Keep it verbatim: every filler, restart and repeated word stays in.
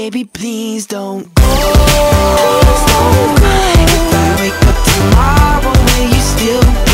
baby, please don't go. If I wake up tomorrow, will you still